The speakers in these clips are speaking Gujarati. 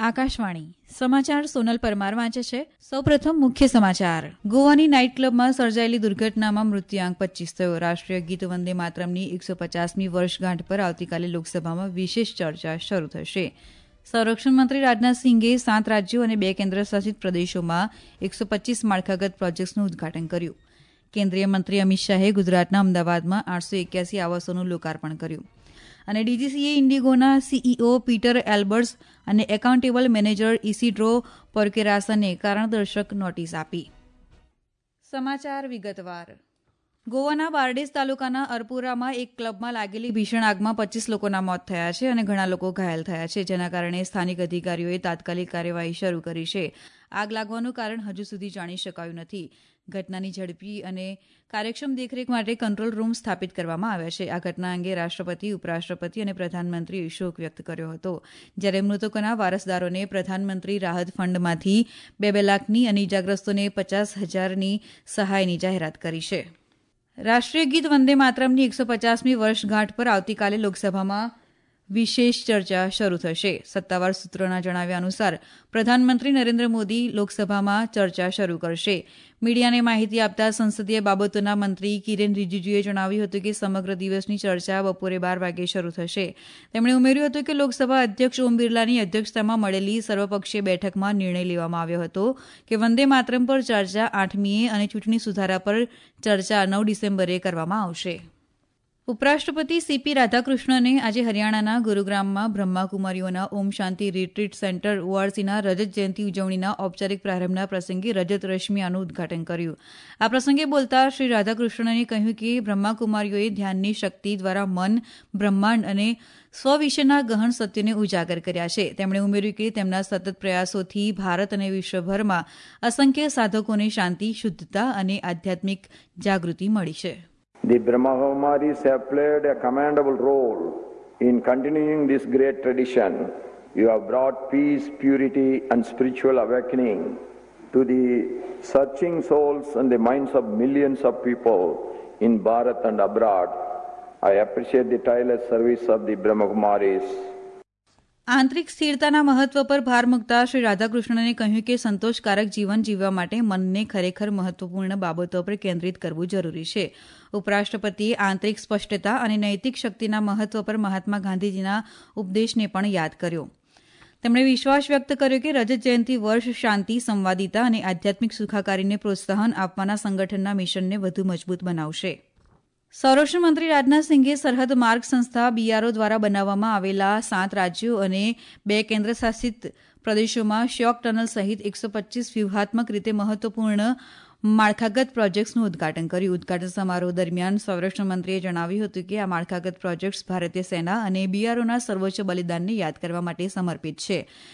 આકાશવાણી સમાચાર સોનલ પરમાર વાંચે છે. સૌપ્રથમ મુખ્ય સમાચાર. ગોવાની નાઇટ ક્લબમાં સર્જાયેલી દુર્ઘટનામાં મૃત્યુઆંક 25 થયો. રાષ્ટ્રીય ગીત વંદે માતરમની 150મી વર્ષગાંઠ પર આવતીકાલે લોકસભામાં વિશેષ ચર્ચા શરૂ થશે. સંરક્ષણ મંત્રી રાજનાથસિંહે 7 રાજ્યો અને 2 કેન્દ્રશાસિત પ્રદેશોમાં 125 માળખાગત પ્રોજેક્ટ્સનું ઉદઘાટન કર્યું. કેન્દ્રીય મંત્રી અમિત શાહે ગુજરાતના અમદાવાદમાં 881 આવાસોનું લોકાર્પણ કર્યું. અને ડીજીસીએ ઇન્ડિગોના સીઈઓ પીટર એલ્બર્ટ્સ અને એકાઉન્ટેબલ મેનેજર ઇસીડ્રો પોર્કેરાસને કારણદર્શક નોટિસ આપી. સમાચાર વિગતવાર. ગોવાના બારડેસ તાલુકાના અરપુરામાં એક ક્લબમાં લાગેલી ભીષણ આગમાં 25 લોકોના મોત થયા છે અને ઘણા લોકો ઘાયલ થયા છે, જેના કારણે સ્થાનિક અધિકારીઓએ તાત્કાલિક કાર્યવાહી શરૂ કરી છે. આગ લાગવાનું કારણ હજુ સુધી જાણી શકાયું નથી. ઘટનાની ઝડપી અને કાર્યક્ષમ દેખરેખ માટે કંટ્રોલ રૂમ સ્થાપિત કરવામાં આવ્યા છે. આ ઘટના અંગે રાષ્ટ્રપતિ, ઉપરાષ્ટ્રપતિ અને પ્રધાનમંત્રીએ શોક વ્યક્ત કર્યો હતો, જ્યારે મૃતકોના વારસદારોને પ્રધાનમંત્રી રાહત ફંડમાંથી 2 લાખની અને ઇજાગ્રસ્તોને 50,000ની સહાયની જાહેરાત કરી છે. રાષ્ટ્રીય ગીત વંદે માતરમની 150મી વર્ષગાંઠ પર આવતીકાલે લોકસભામાં વિશેષ ચર્ચા શરૂ થશે. સત્તાવાર સૂત્રોના જણાવ્યા અનુસાર પ્રધાનમંત્રી નરેન્દ્ર મોદી લોકસભામાં ચર્ચા શરૂ કરશે. મીડિયાને માહિતી આપતા સંસદીય બાબતોના મંત્રી કિરેન રિજિજુએ જણાવ્યું હતું કે સમગ્ર દિવસની ચર્ચા બપોરે 12 વાગે શરૂ થશે. તેમણે ઉમેર્યું હતું કે લોકસભા અધ્યક્ષ ઓમ બિરલાની અધ્યક્ષતામાં મળેલી સર્વપક્ષીય બેઠકમાં નિર્ણય લેવામાં આવ્યો હતો કે વંદે માતરમ પર ચર્ચા 8મીએ અને ચૂંટણી સુધારા પર ચર્ચા 9 ડિસેમ્બરે કરવામાં આવશે. ઉપરાષ્ટ્રપતિ સીપી રાધાકૃષ્ણને આજે હરિયાણાના ગુરુગ્રામમાં બ્રહ્માકુમારીઓના ઓમ શાંતિ રિટ્રીટ સેન્ટર ઓઆરસીના રજત જયંતિ ઉજવણીના ઔપચારિક પ્રારંભના પ્રસંગે રજત રશ્મિયાનું ઉદઘાટન કર્યું. આ પ્રસંગે બોલતા શ્રી રાધાકૃષ્ણને કહ્યું કે બ્રહ્માકુમારીઓએ ધ્યાનની શક્તિ દ્વારા મન, બ્રહ્માંડ અને સ્વ વિશેના ગહન સત્યોને ઉજાગર કર્યા છે. તેમણે ઉમેર્યું કે તેમના સતત પ્રયાસોથી ભારત અને વિશ્વભરમાં અસંખ્ય સાધકોને શાંતિ, શુદ્ધતા અને આધ્યાત્મિક જાગૃતિ મળી છે. The Brahmakumaris have played a commendable role in continuing this great tradition. You have brought peace, purity and spiritual awakening to the searching souls and the minds of millions of people in Bharat and abroad. I appreciate the tireless service of the Brahmakumaris. આંતરિક સ્થિરતાના મહત્વ પર ભાર મૂકતા શ્રી રાધાકૃષ્ણને કહ્યું કે સંતોષકારક જીવન જીવવા માટે મનને ખરેખર મહત્વપૂર્ણ બાબતો પર કેન્દ્રિત કરવું જરૂરી છે. ઉપરાષ્ટ્રપતિએ આંતરિક સ્પષ્ટતા અને નૈતિક શક્તિના મહત્વ પર મહાત્મા ગાંધીજીના ઉપદેશને પણ યાદ કર્યો. તેમણે વિશ્વાસ વ્યક્ત કર્યો કે રજત જયંતિ વર્ષ શાંતિ, સંવાદિતા અને આધ્યાત્મિક સુખાકારીને પ્રોત્સાહન આપવાના સંગઠનના મિશનને વધુ મજબૂત બનાવશે. સંરક્ષણ મંત્રી રાજનાથસિંહે સરહદ માર્ગ સંસ્થા બીઆરઓ દ્વારા બનાવવામાં આવેલા 7 રાજ્યો અને 2 કેન્દ્રશાસિત પ્રદેશોમાં શ્યોક ટનલ સહિત 125 વ્યૂહાત્મક રીતે મહત્વપૂર્ણ માળખાગત પ્રોજેક્ટ્સનું ઉદઘાટન કર્યું. ઉદઘાટન સમારોહ દરમિયાન સંરક્ષણ મંત્રીએ જણાવ્યું હતું કે આ માળખાગત પ્રોજેક્ટ્સ ભારતીય સેના અને બીઆરઓના સર્વોચ્ચ બલિદાનને યાદ કરવા માટે સમર્પિત છે,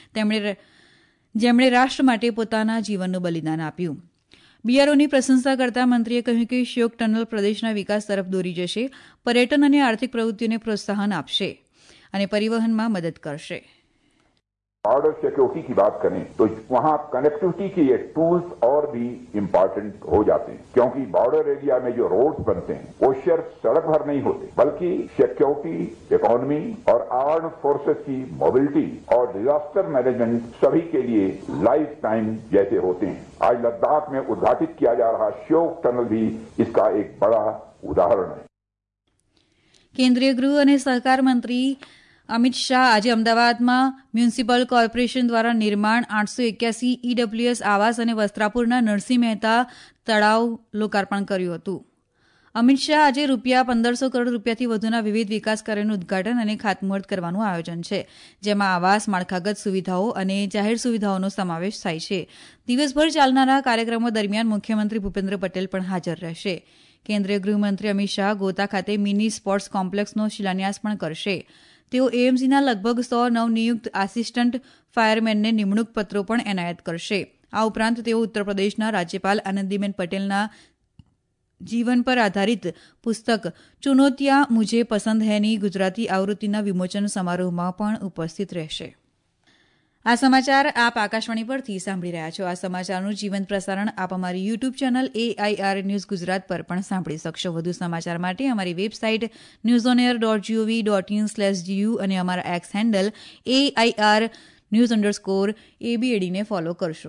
જેમણે રાષ્ટ્ર માટે પોતાના જીવનનું બલિદાન આપ્યું. બીઆરઓની પ્રશંસા કરતા મંત્રીએ કહ્યું કે શ્યોક ટનલ પ્રદેશના વિકાસ તરફ દોરી જશે, પર્યટન અને આર્થિક પ્રવૃત્તિઓને પ્રોત્સાહન આપશે અને પરિવહનમાં મદદ કરશે. बॉर्डर सिक्योरिटी की बात करें तो वहां कनेक्टिविटी के ये टूल्स और भी इम्पोर्टेंट हो जाते हैं, क्योंकि बॉर्डर एरिया में जो रोड्स बनते हैं वो सिर्फ सड़क भर नहीं होते, बल्कि सिक्योरिटी, इकोनॉमी और आर्म्ड फोर्सेस की मोबिलिटी और डिजास्टर मैनेजमेंट सभी के लिए लाइफ टाइम जैसे होते हैं. आज लद्दाख में उद्घाटित किया जा रहा श्योक टनल भी इसका एक बड़ा उदाहरण है. केंद्रीय गृह અને સહકાર મંત્રી અમિત શાહ આજે અમદાવાદમાં મ્યુનિસિપલ કોર્પોરેશન દ્વારા નિર્માણ 881 ઈડબ્લ્યુએસ આવાસ અને વસ્ત્રાપુરના નરસિંહ મહેતા તળાવ લોકાર્પણ કર્યું હતું. અમિત શાહ આજે ₹1,500 કરોડ રૂપિયાથી વધુના વિવિધ વિકાસ કાર્યોનું ઉદઘાટન અને ખાતમુહૂર્ત કરવાનું આયોજન છે, જેમાં આવાસ, માળખાગત સુવિધાઓ અને જાહેર સુવિધાઓનો સમાવેશ થાય છે. દિવસભર ચાલનારા કાર્યક્રમો દરમિયાન મુખ્યમંત્રી ભૂપેન્દ્ર પટેલ પણ હાજર રહેશે. કેન્દ્રીય ગૃહમંત્રી અમિત શાહ ગોતા ખાતે મિની સ્પોર્ટ્સ કોમ્પ્લેક્સનો શિલાન્યાસ પણ કરશે. તેઓ એએમસીના લગભગ 100 નવનિયુક્ત આસિસ્ટન્ટ ફાયરમેનને નિમણૂક પત્રો પણ એનાયત કરશે. આ ઉપરાંત તેઓ ઉત્તરપ્રદેશના રાજ્યપાલ આનંદીબેન પટેલના જીવન પર આધારિત પુસ્તક ચુનૌતિયા મુझे પસંદ હૈની ગુજરાતી આવૃત્તિના વિમોચન સમારોહમાં પણ ઉપસ્થિત રહેશે. આ સમાચાર આપ આકાશવાણી પરથી સાંભળી રહ્યા છો. આ સમાચારનું જીવંત પ્રસારણ આપ અમારી YouTube channel AIR news Gujarat પર પણ સાંભળી શકશો. વધુ સમાચાર માટે અમારી વેબસાઇટ newsonair.gov.in/gu અને અમારા એક્સ હેન્ડલ AIR news_ABAD ને ફોલો કરશો.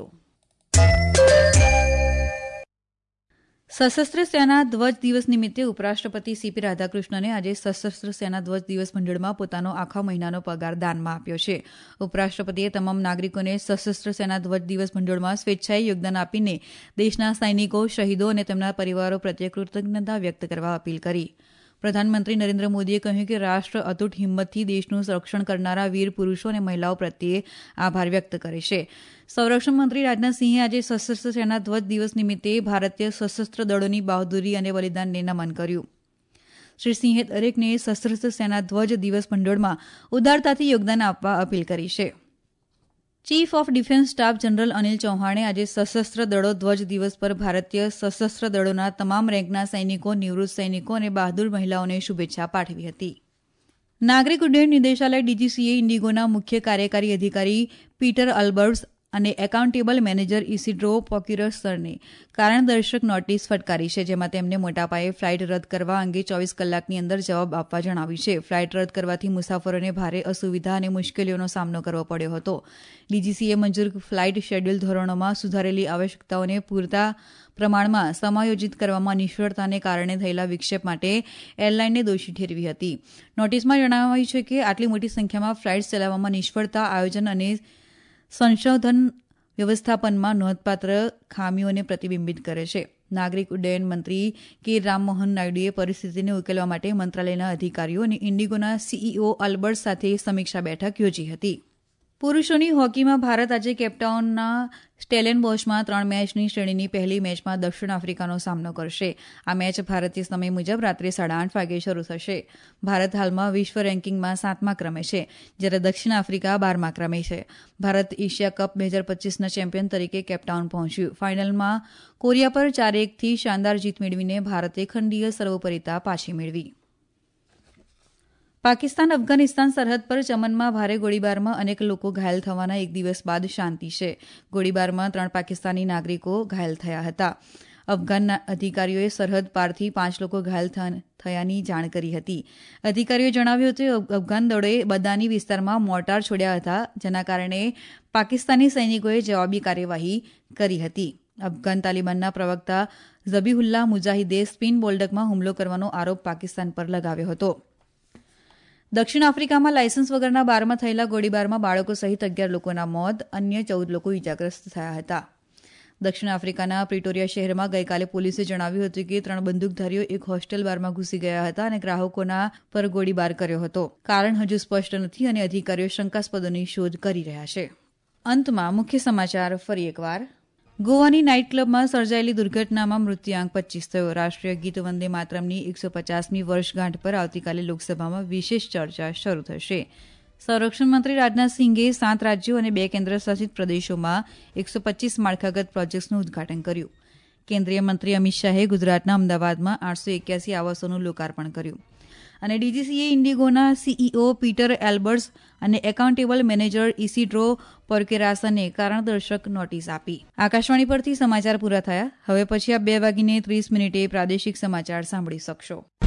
સશસ્ત્ર સેના ધ્વજ દિવસ નિમિત્તે ઉપરાષ્ટ્રપતિ સીપી રાધાકૃષ્ણને આજે સશસ્ત્ર સેના ધ્વજ દિવસ મંડળમાં પોતાનો આખા મહિનાનો પગાર દાનમાં આપ્યો છે. ઉપરાષ્ટ્રપતિએ તમામ નાગરિકોને સશસ્ત્ર સેના ધ્વજ દિવસ મંડળમાં સ્વેચ્છાએ યોગદાન આપીને દેશના સૈનિકો, શહીદો અને તેમના પરિવારો પ્રત્યે કૃતજ્ઞતા વ્યક્ત કરવા અપીલ કરી. પ્રધાનમંત્રી નરેન્દ્ર મોદીએ કહ્યું કે રાષ્ટ્ર અતૂટ હિંમતથી દેશનું સંરક્ષણ કરનારા વીર પુરુષો અને મહિલાઓ પ્રત્યે આભાર વ્યક્ત કરે છે. સંરક્ષણ મંત્રી રાજનાથસિંહે આજે સશસ્ત્ર સેના ધ્વજ દિવસ નિમિત્તે ભારતીય સશસ્ત્ર દળોની બહાદુરી અને બલિદાનને નમન કર્યું. શ્રી સિંહે દરેકને સશસ્ત્ર સેના ધ્વજ દિવસ મંડળમાં ઉદારતાથી યોગદાન આપવા અપીલ કરી છે. Chief of defence staff general Anil ચૌહાણે આજે સશસ્ત્ર દળો ધ્વજ દિવસ પર ભારતીય સશસ્ત્ર દળોના તમામ રેન્કના સૈનિકો, નિવૃત્ત સૈનિકો અને બહાદુર મહિલાઓને શુભેચ્છા પાઠવી હતી. નાગરિક ઉડ્ડયન નિદેશાલય ડીજીસીએ ઇન્ડિગોના મુખ્ય કાર્યકારી અધિકારી પીટર અલ્બર્ટ્સ અને એકાઉન્ટેબલ મેનેજર ઇસિડ્રો પોક્યુરસને કારણદર્શક નોટિસ ફટકારી છે, જેમાં તેમને મોટાપાયે ફ્લાઇટ રદ કરવા અંગે 24 કલાકની અંદર જવાબ આપવા જણાવ્યું છે. ફ્લાઇટ રદ કરવાથી મુસાફરોને ભારે અસુવિધા અને મુશ્કેલીઓનો સામનો કરવો પડ્યો હતો. ડીજીસીએ મંજૂર ફ્લાઇટ શેડ્યુલ ધોરણોમાં સુધારેલી આવશ્યકતાઓને પૂરતા પ્રમાણમાં સમાયોજિત કરવામાં નિષ્ફળતાને કારણે થયેલા વિક્ષેપ માટે એરલાઇનને દોષી ઠેરવી હતી. નોટિસમાં જણાવાયું છે કે આટલી મોટી સંખ્યામાં ફ્લાઇટ્સ ચલાવવામાં નિષ્ફળતા આયોજન અને સંશોધન વ્યવસ્થાપનમાં નોંધપાત્ર ખામીઓને પ્રતિબિંબિત કરે છે. નાગરિક ઉડ્ડયન મંત્રી કે રામમોહન નાયડુએ પરિસ્થિતિને ઉકેલવા માટે મંત્રાલયના અધિકારીઓ અને ઇન્ડિગોના સીઈઓ અલ્બર્ટ સાથે સમીક્ષા બેઠક યોજી હતી. પુરૂષોની હોકીમાં ભારત આજે કેપટાઉનના સ્ટેલેનબોશમાં 3 મેચની શ્રેણીની પહેલી મેચમાં દક્ષિણ આફ્રિકાનો સામનો કરશે. આ મેચ ભારતીય સમય મુજબ રાત્રે 8:30 વાગે શરૂ થશે. ભારત હાલમાં વિશ્વ રેન્કિંગમાં 7મા ક્રમે છે, જ્યારે દક્ષિણ આફ્રિકા 12મા ક્રમે છે. ભારત એશિયા કપ 2025ના ચેમ્પિયન તરીકે કેપટાઉન પહોંચ્યું. ફાઇનલમાં કોરિયા પર 4-1થી શાનદાર જીત મેળવીને ભારતે ખંડીય સર્વોપરિતા પાછી મેળવી. પાકિસ્તાન અફઘાનિસ્તાન સરહદ પર ચમનમાં ભારે ગોળીબારમાં અનેક લોકો ઘાયલ થવાના એક દિવસ બાદ શાંતિ છે. ગોળીબારમાં 3 પાકિસ્તાની નાગરિકો ઘાયલ થયા હતા. અફઘાન અધિકારીઓએ સરહદ પારથી 5 લોકો ઘાયલ થયાની જાણ કરી હતી. અધિકારીઓએ જણાવ્યું હતું કે અફઘાન દળોએ બદાની વિસ્તારમાં મોર્ટાર છોડ્યા હતા, જેના કારણે પાકિસ્તાની સૈનિકોએ જવાબી કાર્યવાહી કરી હતી. અફઘાન તાલિબાનના પ્રવક્તા ઝબીહુલ્લાહ મુજાહિદે સ્પિન બોલ્ડકમાં હુમલો કરવાનો આરોપ પાકિસ્તાન પર લગાવ્યો હતો. દક્ષિણ આફ્રિકામાં લાયસન્સ વગરના બારમાં થયેલા ગોળીબારમાં બાળકો સહિત 11 લોકોના મોત, અન્ય 14 લોકો ઇજાગ્રસ્ત થયા હતા. દક્ષિણ આફ્રિકાના પ્રિટોરિયા શહેરમાં ગઈકાલે પોલીસે જણાવ્યું હતું કે 3 બંદૂકધારીઓ એક હોસ્ટેલ બારમાં ઘૂસી ગયા હતા અને ગ્રાહકોના પર ગોળીબાર કર્યો હતો. કારણ હજુ સ્પષ્ટ નથી અને અધિકારીઓ શંકાસ્પદોની શોધ કરી રહ્યા છે. અંતમાં મુખ્ય સમાચાર ફરી એકવાર. ગોવાની નાઇટ ક્લબમાં સર્જાયેલી દુર્ઘટનામાં મૃત્યુઆંક 25 થયો. રાષ્ટ્રીય ગીત વંદે માતરમની 150મી વર્ષગાંઠ પર આવતીકાલે લોકસભામાં વિશેષ ચર્ચા શરૂ થશે. સંરક્ષણ મંત્રી રાજનાથસિંહે 7 રાજ્યો અને 2 કેન્દ્રશાસિત પ્રદેશોમાં 125 માળખાગત પ્રોજેક્ટ્સનું ઉદઘાટન કર્યું. કેન્દ્રીય મંત્રી અમિત શાહે ગુજરાતના અમદાવાદમાં 881 આવાસોનું લોકાર્પણ કર્યું. અને ડીજીસીએ ઇન્ડિગોના સીઈઓ પીટર એલ્બર્ટ્સ અને એકાઉન્ટેબલ મેનેજર ઇસિડ્રો પોર્કેરાસને કારણદર્શક નોટિસ આપી. આકાશવાણી પરથી સમાચાર પૂરા થયા. હવે પછી આપ 2:30 પ્રાદેશિક સમાચાર સાંભળી શકશો.